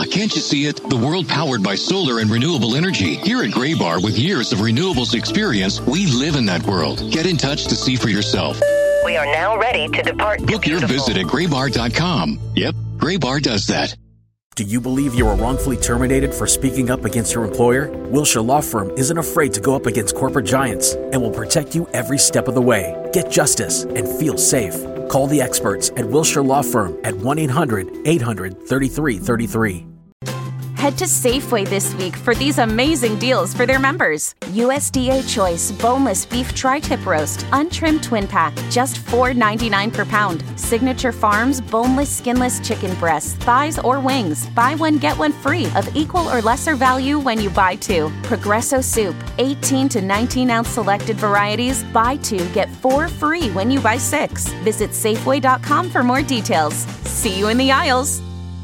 can't you see it? The world powered by solar and renewable energy. Here at Graybar, with years of renewables experience, we live in that world. Get in touch to see for yourself. We are now ready to depart. Book your visit at graybar.com. Yep, Graybar does that. Do you believe you were wrongfully terminated for speaking up against your employer? Wilshire Law Firm isn't afraid to go up against corporate giants and will protect you every step of the way. Get justice and feel safe. Call the experts at Wilshire Law Firm at 1-800-800-3333. Head to Safeway this week for these amazing deals for their members. USDA Choice Boneless Beef Tri-Tip Roast, untrimmed twin pack, just $4.99 per pound. Signature Farms Boneless Skinless Chicken Breasts, thighs or wings. Buy one, get one free of equal or lesser value when you buy two. Progresso Soup, 18 to 19-ounce selected varieties. Buy two, get four free when you buy six. Visit Safeway.com for more details. See you in the aisles.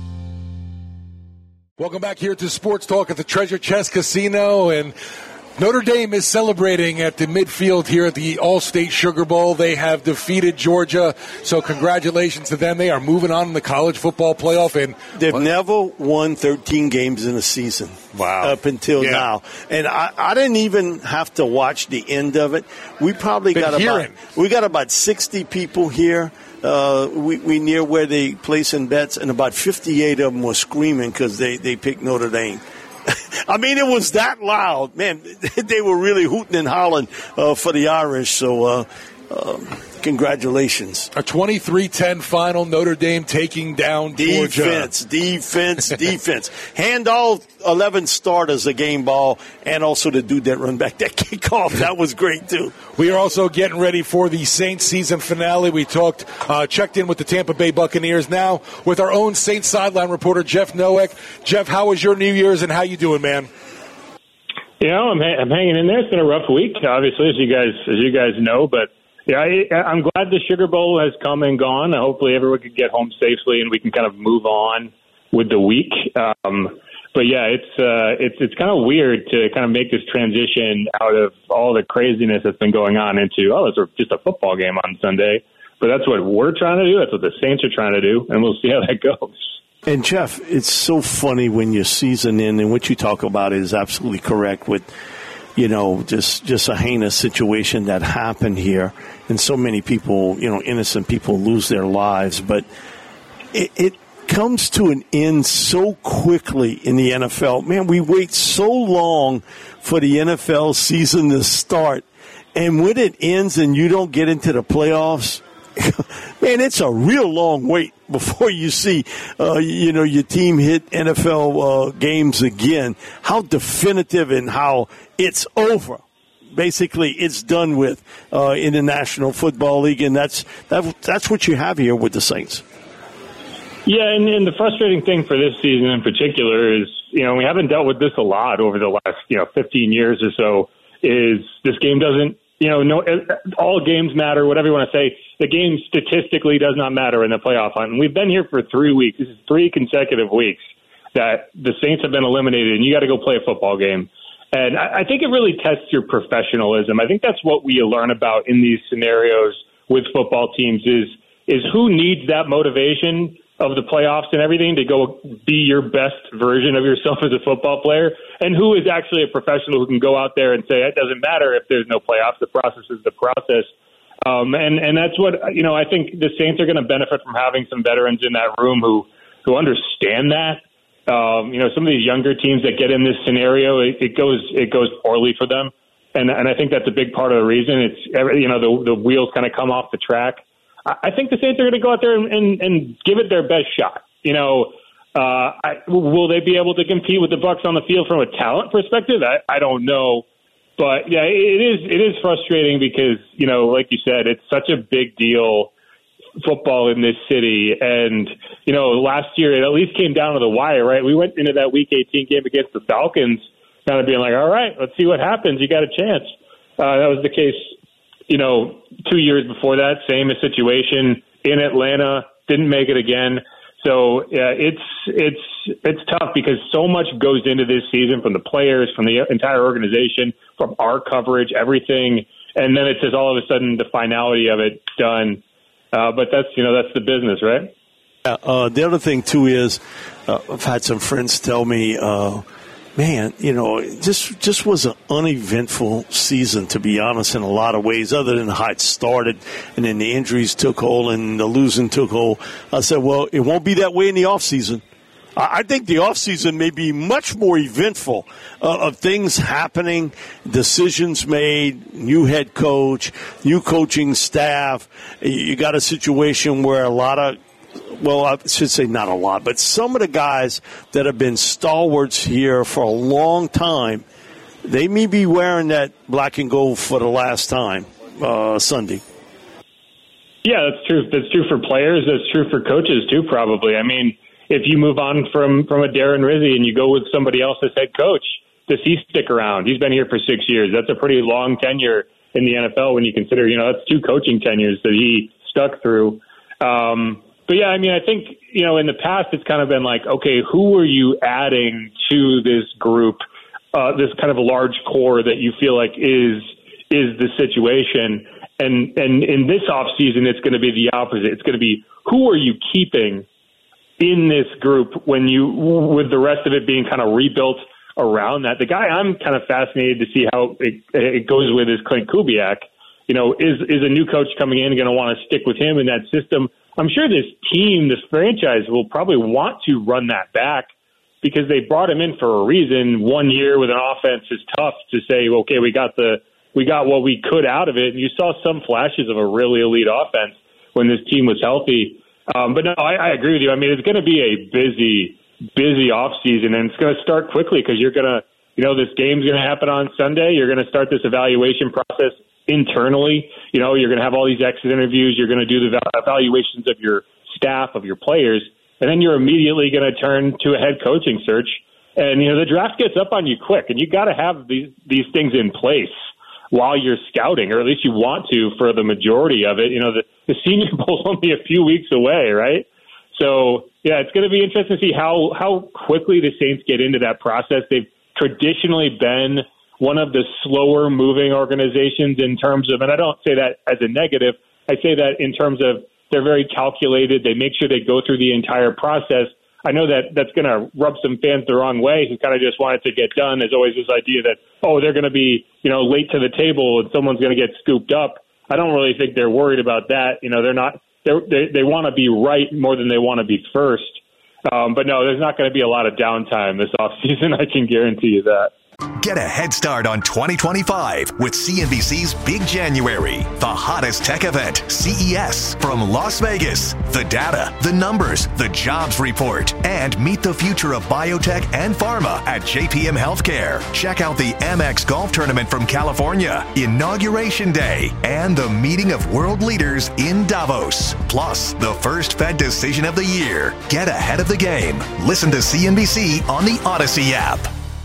Welcome back here to Sports Talk at the Treasure Chest Casino, and Notre Dame is celebrating at the midfield here at the All-State Sugar Bowl. They have defeated Georgia, so congratulations to them. They are moving on in the college football playoff. And they've never won 13 games in a season. Wow. Up until now. And I didn't even have to watch the end of it. We probably got about 60 people here. We near where they placing bets, and about 58 of them were screaming because they picked Notre Dame. I mean, it was that loud. Man, they were really hooting and hollering for the Irish, so congratulations. A 23-10 final, Notre Dame taking down Georgia. Defense. Hand all 11 starters a game ball, and also the dude that run back that kickoff. That was great, too. We are also getting ready for the Saints season finale. We checked in with the Tampa Bay Buccaneers now with our own Saints sideline reporter, Jeff Nowak. Jeff, how was your New Year's, and how you doing, man? You know, I'm hanging in there. It's been a rough week, obviously, as you guys know, but yeah, I'm glad the Sugar Bowl has come and gone. Hopefully everyone can get home safely and we can kind of move on with the week. But yeah, it's kind of weird to kind of make this transition out of all the craziness that's been going on into, it's just a football game on Sunday. But that's what we're trying to do. That's what the Saints are trying to do, and we'll see how that goes. And, Jeff, it's so funny when you're seasoned in, and what you talk about is absolutely correct with, just a heinous situation that happened here. And so many people, innocent people lose their lives. But it comes to an end so quickly in the NFL. Man, we wait so long for the NFL season to start. And when it ends and you don't get into the playoffs, man, it's a real long wait before you see, your team hit NFL games again. How definitive and how it's over. Basically, it's done with in the National Football League, and that's what you have here with the Saints. Yeah, and the frustrating thing for this season in particular is, we haven't dealt with this a lot over the last, 15 years or so, is this game doesn't, all games matter, whatever you want to say. The game statistically does not matter in the playoff hunt. And we've been here for 3 weeks. This is 3 consecutive weeks that the Saints have been eliminated, and you got to go play a football game. And I think it really tests your professionalism. I think that's what we learn about in these scenarios with football teams is who needs that motivation of the playoffs and everything to go be your best version of yourself as a football player, and who is actually a professional who can go out there and say, it doesn't matter if there's no playoffs, the process is the process. And that's what, I think the Saints are going to benefit from having some veterans in that room who understand that. Some of these younger teams that get in this scenario, it goes poorly for them. And I think that's a big part of the reason. It's, the wheels kind of come off the track. I think the Saints are going to go out there and give it their best shot. Will they be able to compete with the Bucs on the field from a talent perspective? I don't know. But yeah, it is frustrating because, like you said, it's such a big deal, football in this city. And, last year it at least came down to the wire, right? We went into that Week 18 game against the Falcons kind of being like, all right, let's see what happens. You got a chance. That was the case, 2 years before that, same situation in Atlanta, didn't make it again. So yeah, it's tough because so much goes into this season from the players, from the entire organization, from our coverage, everything. And then it's just all of a sudden the finality of it done. But that's the business, right? The other thing, too, is I've had some friends tell me, man, just was an uneventful season, to be honest, in a lot of ways, other than how it started and then the injuries took hold and the losing took hold. I said, well, it won't be that way in the offseason. I think the offseason may be much more eventful of things happening, decisions made, new head coach, new coaching staff. You got a situation where I should say not a lot, but some of the guys that have been stalwarts here for a long time, they may be wearing that black and gold for the last time Sunday. Yeah, that's true. That's true for players. That's true for coaches, too, probably. I mean, if you move on from a Darren Rizzi and you go with somebody else as head coach, does he stick around? He's been here for 6 years. That's a pretty long tenure in the NFL when you consider, that's 2 coaching tenures that he stuck through. But, yeah, I mean, I think, in the past it's kind of been like, okay, who are you adding to this group, this kind of large core that you feel like is the situation? And in this offseason, it's going to be the opposite. It's going to be who are you keeping in this group with the rest of it being kind of rebuilt around that. The guy I'm kind of fascinated to see how it goes with is Clint Kubiak. Is a new coach coming in going to want to stick with him in that system? I'm sure this team, this franchise, will probably want to run that back because they brought him in for a reason. 1 year with an offense is tough to say, okay, we got what we could out of it. And you saw some flashes of a really elite offense when this team was healthy. But no, I agree with you. I mean, it's going to be a busy off season, and it's going to start quickly because you're going to, this game's going to happen on Sunday. You're going to start this evaluation process internally. You're going to have all these exit interviews. You're going to do the evaluations of your staff, of your players, and then you're immediately going to turn to a head coaching search. And, the draft gets up on you quick, and you got to have these things in place while you're scouting, or at least you want to for the majority of it. The Senior Bowl's only a few weeks away, right? So, yeah, it's going to be interesting to see how quickly the Saints get into that process. They've traditionally been one of the slower moving organizations in terms of, and I don't say that as a negative, I say that in terms of they're very calculated. They make sure they go through the entire process. I know that's going to rub some fans the wrong way who kind of just want it to get done. There's always this idea that, they're going to be, late to the table and someone's going to get scooped up. I don't really think they're worried about that. They're not, they want to be right more than they want to be first. But no, there's not going to be a lot of downtime this offseason. I can guarantee you that. Get a head start on 2025 with CNBC's Big January, the hottest tech event, CES, from Las Vegas. The data, the numbers, the jobs report, and meet the future of biotech and pharma at JPM Healthcare. Check out the Amex Golf Tournament from California, Inauguration Day, and the meeting of world leaders in Davos. Plus, the first Fed decision of the year. Get ahead of the game. Listen to CNBC on the Odyssey app.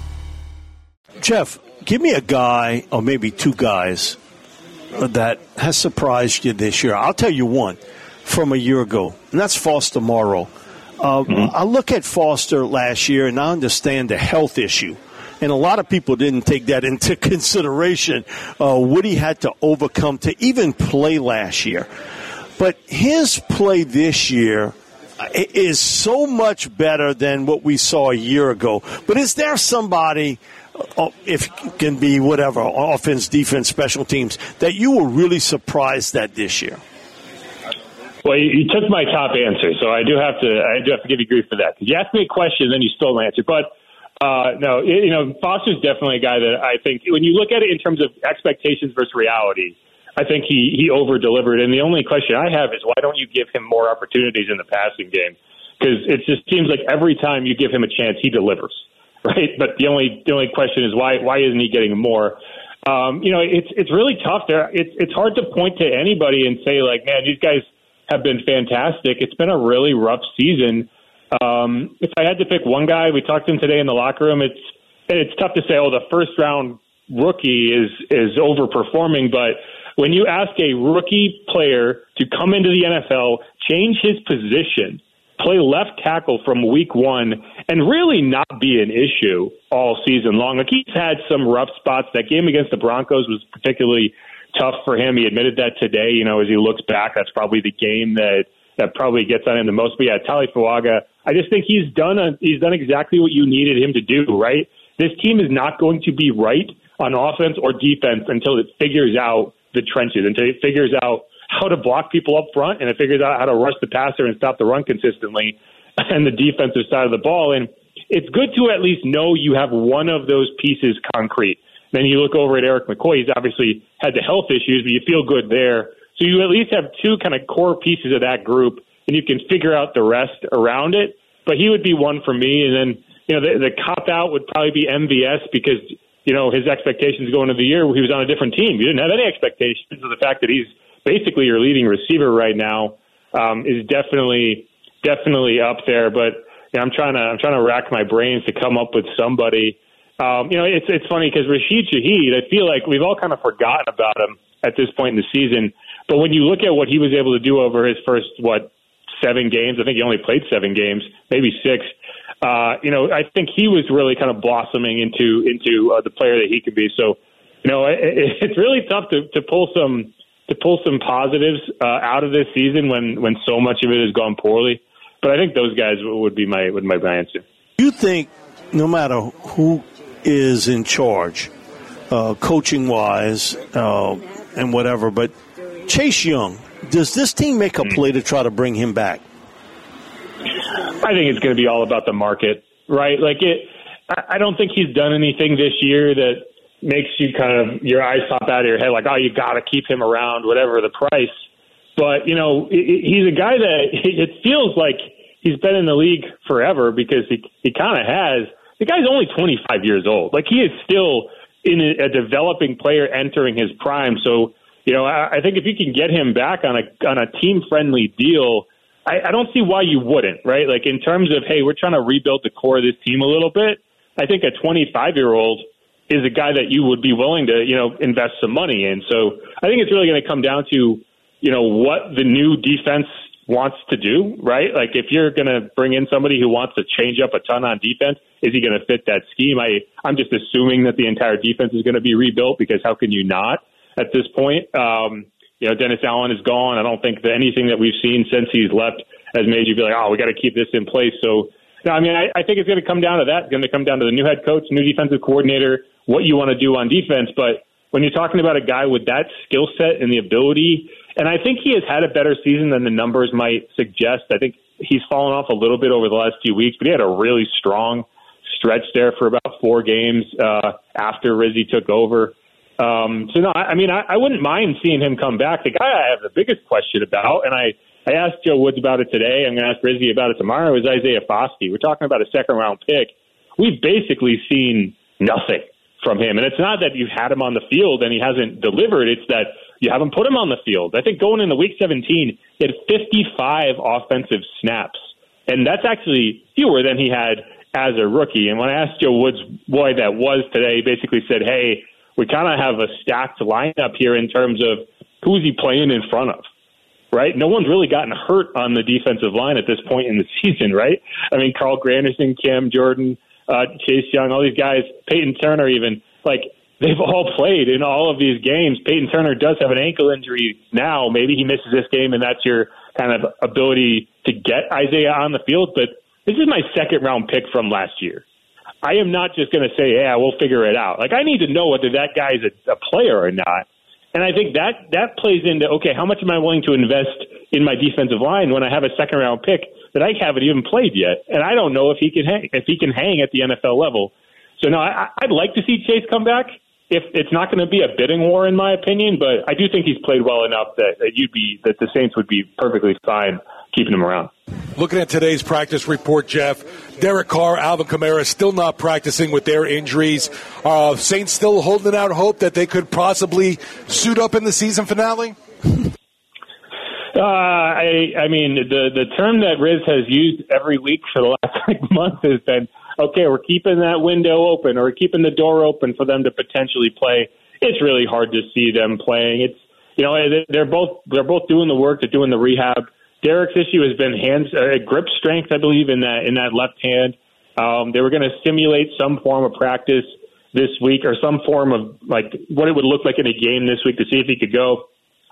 Jeff, give me a guy or maybe 2 guys that has surprised you this year. I'll tell you one from a year ago, and that's Foster Moreau. I look at Foster last year, and I understand the health issue. And a lot of people didn't take that into consideration, what he had to overcome to even play last year. But his play this year is so much better than what we saw a year ago. But is there somebody, if it can be whatever, offense, defense, special teams, that you were really surprised at this year? Well, you took my top answer, so I do have to give you grief for that. Because you asked me a question, then you stole an answer. But no, Foster's definitely a guy that I think when you look at it in terms of expectations versus reality, I think he over-delivered. And the only question I have is why don't you give him more opportunities in the passing game? Because it just seems like every time you give him a chance, he delivers, right? But the only question is why isn't he getting more? It's really tough there. It's hard to point to anybody and say, like, man, these guys have been fantastic. It's been a really rough season. If I had to pick one guy, we talked to him today in the locker room. It's tough to say, the first-round rookie is overperforming, but when you ask a rookie player to come into the NFL, change his position, play left tackle from week 1, and really not be an issue all season long. Like, he's had some rough spots. That game against the Broncos was particularly tough for him. He admitted that today, as he looks back. That's probably the game that that probably gets on him the most. But yeah, Talifuaga, I just think he's done exactly what you needed him to do, right? This team is not going to be right on offense or defense until it figures out the trenches, until it figures out how to block people up front, and it figures out how to rush the passer and stop the run consistently and the defensive side of the ball. And it's good to at least know you have one of those pieces concrete. Then you look over at Eric McCoy. He's obviously had the health issues, but you feel good there. So you at least have two kind of core pieces of that group, and you can figure out the rest around it. But he would be one for me. And then, the cop-out would probably be MVS because, his expectations going into the year, he was on a different team. You didn't have any expectations of the fact that he's basically your leading receiver right now, is definitely up there. But I'm trying to rack my brains to come up with somebody. It's funny because Rashid Shaheed, I feel like we've all kind of forgotten about him at this point in the season. But when you look at what he was able to do over his first, 7 games, I think he only played 7 games, maybe 6. I think he was really kind of blossoming into the player that he could be. So, it's really tough to pull some positives out of this season when so much of it has gone poorly. But I think those guys would be my answer. You think no matter who is in charge, coaching-wise and whatever, but Chase Young, does this team make a play to try to bring him back? I think it's going to be all about the market, right? I don't think he's done anything this year that makes you kind of your eyes pop out of your head, like, oh, you got to keep him around, whatever the price. But, he's a guy that it feels like he's been in the league forever because he kind of has. The guy's only 25 years old. He is still in a developing player entering his prime. So, I think if you can get him back on a team-friendly deal, I don't see why you wouldn't, right? In terms of, hey, we're trying to rebuild the core of this team a little bit, I think a 25-year-old is a guy that you would be willing to, invest some money in. So I think it's really going to come down to, what the new defense wants to do, right? If you're going to bring in somebody who wants to change up a ton on defense, is he going to fit that scheme? I'm just assuming that the entire defense is going to be rebuilt because how can you not at this point? Dennis Allen is gone. I don't think that anything that we've seen since he's left has made you be like, oh, we got to keep this in place. So, I think it's going to come down to that. It's going to come down to the new head coach, new defensive coordinator, what you want to do on defense. But when you're talking about a guy with that skill set and the ability, and I think he has had a better season than the numbers might suggest. I think he's fallen off a little bit over the last few weeks, but he had a really strong stretch there for about 4 games after Rizzi took over. I wouldn't mind seeing him come back. The guy I have the biggest question about, and I asked Joe Woods about it today, I'm going to ask Rizzi about it tomorrow, is Isaiah Foskey. We're talking about a second-round pick. We've basically seen nothing from him. And it's not that you've had him on the field and he hasn't delivered. It's that you haven't put him on the field. I think going into Week 17, he had 55 offensive snaps. And that's actually fewer than he had as a rookie. And when I asked Joe Woods why that was today, he basically said, hey, we kind of have a stacked lineup here in terms of who's he playing in front of, right? No one's really gotten hurt on the defensive line at this point in the season, right? I mean, Carl Granderson, Cam Jordan, Chase Young, all these guys, Peyton Turner even, they've all played in all of these games. Peyton Turner does have an ankle injury now. Maybe he misses this game, and that's your kind of ability to get Isaiah on the field. But this is my second-round pick from last year. I am not just going to say, yeah, we'll figure it out. I need to know whether that guy is a player or not. And I think that plays into, okay, how much am I willing to invest in my defensive line when I have a second-round pick that I haven't even played yet? And I don't know if he can hang at the NFL level. So, no, I'd like to see Chase come back. If it's not going to be a bidding war, in my opinion, but I do think he's played well enough that the Saints would be perfectly fine keeping him around. Looking at today's practice report, Jeff, Derek Carr, Alvin Kamara still not practicing with their injuries. Saints still holding out hope that they could possibly suit up in the season finale? I mean, the term that Riz has used every week for the last month has been, okay, we're keeping that window open, or we're keeping the door open for them to potentially play. It's really hard to see them playing. They're both doing the work, they're doing the rehab. Derek's issue has been grip strength, I believe, in that left hand. They were going to simulate some form of practice this week, or some form of what it would look like in a game this week to see if he could go.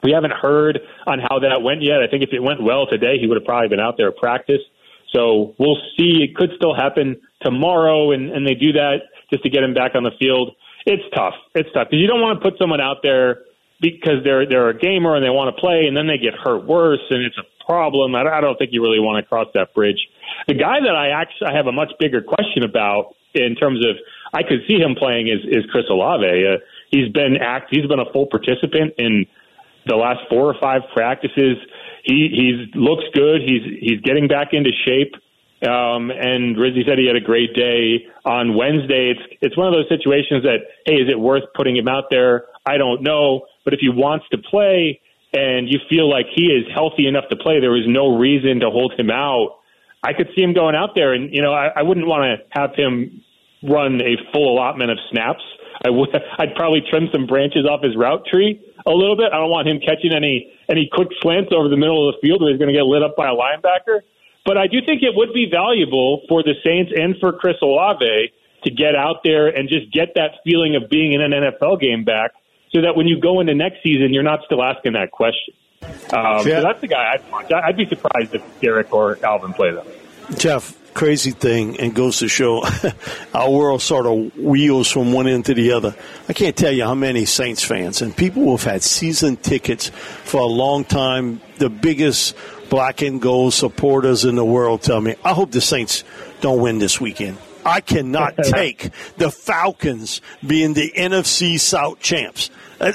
We haven't heard on how that went yet. I think if it went well today, he would have probably been out there at practice. So we'll see. It could still happen tomorrow, and they do that just to get him back on the field. It's tough. It's tough because you don't want to put someone out there because they're a gamer and they want to play, and then they get hurt worse, and it's a problem. I don't think you really want to cross that bridge. The guy that I have a much bigger question about in terms of I could see him playing is Chris Olave. He's been a full participant in the last 4 or 5 practices. He looks good. He's getting back into shape. And Rizzi said he had a great day on Wednesday. It's one of those situations that, hey, is it worth putting him out there? I don't know. But if he wants to play and you feel like he is healthy enough to play, there is no reason to hold him out. I could see him going out there, and I wouldn't want to have him run a full allotment of snaps. I'd probably trim some branches off his route tree a little bit. I don't want him catching any quick slants over the middle of the field where he's going to get lit up by a linebacker. But I do think it would be valuable for the Saints and for Chris Olave to get out there and just get that feeling of being in an NFL game back so that when you go into next season, you're not still asking that question. So that's the guy I'd watch. I'd be surprised if Derek or Alvin play them. Jeff, crazy thing, and goes to show our world sort of wheels from one end to the other. I can't tell you how many Saints fans and people who have had season tickets for a long time, the biggest black and gold supporters in the world, tell me, I hope the Saints don't win this weekend. I cannot take the Falcons being the NFC South champs.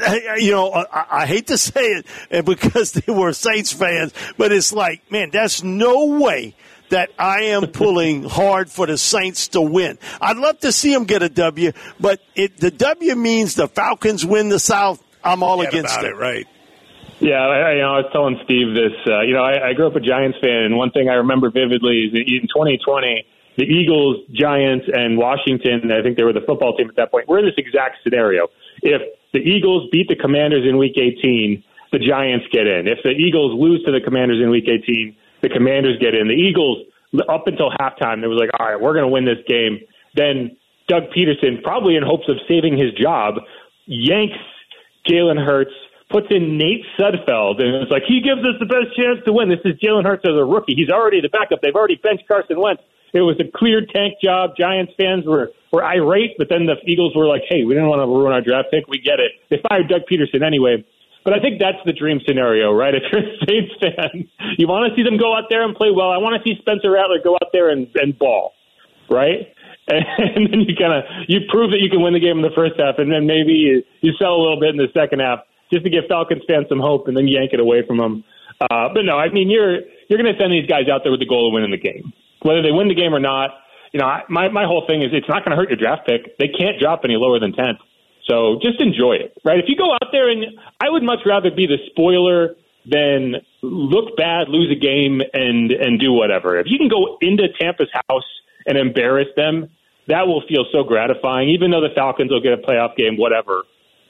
I hate to say it because they were Saints fans, but it's like, man, there's no way that I am pulling hard for the Saints to win. I'd love to see them get a W, but the W means the Falcons win the South. I'm all against it. Right. Yeah, I was telling Steve this. I grew up a Giants fan, and one thing I remember vividly is in 2020, the Eagles, Giants, and Washington, I think they were the football team at that point, were in this exact scenario. If the Eagles beat the Commanders in Week 18, the Giants get in. If the Eagles lose to the Commanders in Week 18, the Commanders get in. The Eagles, up until halftime, they was like, all right, we're going to win this game. Then Doug Peterson, probably in hopes of saving his job, yanks Jalen Hurts, puts in Nate Sudfeld, and it's like, he gives us the best chance to win. This is Jalen Hurts as a rookie. He's already the backup. They've already benched Carson Wentz. It was a clear tank job. Giants fans were irate, but then the Eagles were like, hey, we didn't want to ruin our draft pick. We get it. They fired Doug Peterson anyway. But I think that's the dream scenario, right? If you're a Saints fan, you want to see them go out there and play well. I want to see Spencer Rattler go out there and ball, right? And then you prove that you can win the game in the first half, and then maybe you sell a little bit in the second half just to give Falcons fans some hope, and then yank it away from them. But no, I mean, you're going to send these guys out there with the goal of winning the game. Whether they win the game or not, my whole thing is it's not going to hurt your draft pick. They can't drop any lower than 10th. So just enjoy it, right? If you go out there, and I would much rather be the spoiler than look bad, lose a game, and do whatever. If you can go into Tampa's house and embarrass them, that will feel so gratifying, even though the Falcons will get a playoff game, whatever.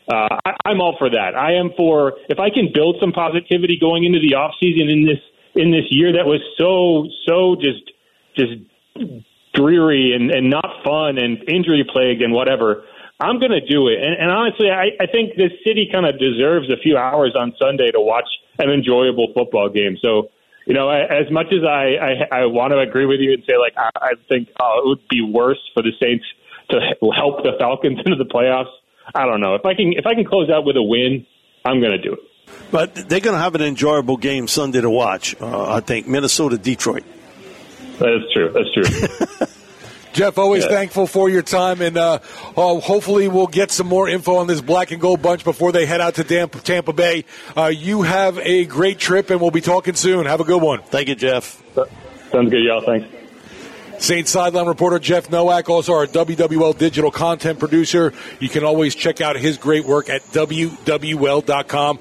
I'm all for that. I am for, if I can build some positivity going into the offseason in this year that was so just dreary and not fun and injury plagued and whatever, I'm going to do it. And honestly, I think this city kind of deserves a few hours on Sunday to watch an enjoyable football game. So, as much as I want to agree with you and say, like, I think it would be worse for the Saints to help the Falcons into the playoffs, I don't know. If I can close out with a win, I'm going to do it. But they're going to have an enjoyable game Sunday to watch, I think, Minnesota-Detroit. That's true. Jeff, always thankful for your time, and hopefully we'll get some more info on this black and gold bunch before they head out to Tampa Bay. You have a great trip, and we'll be talking soon. Have a good one. Thank you, Jeff. Sounds good, y'all. Thanks. Saints sideline reporter Jeff Nowak, also our WWL digital content producer. You can always check out his great work at WWL.com.